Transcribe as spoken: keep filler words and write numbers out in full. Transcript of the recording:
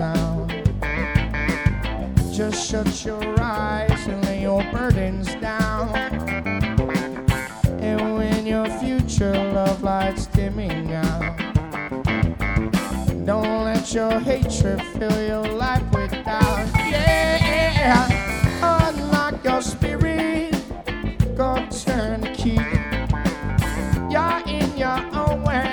sound. Just shut your eyes and lay your burdens down. And when your future love light's dimming out, don't let your hatred fill your life with doubt. Yeah.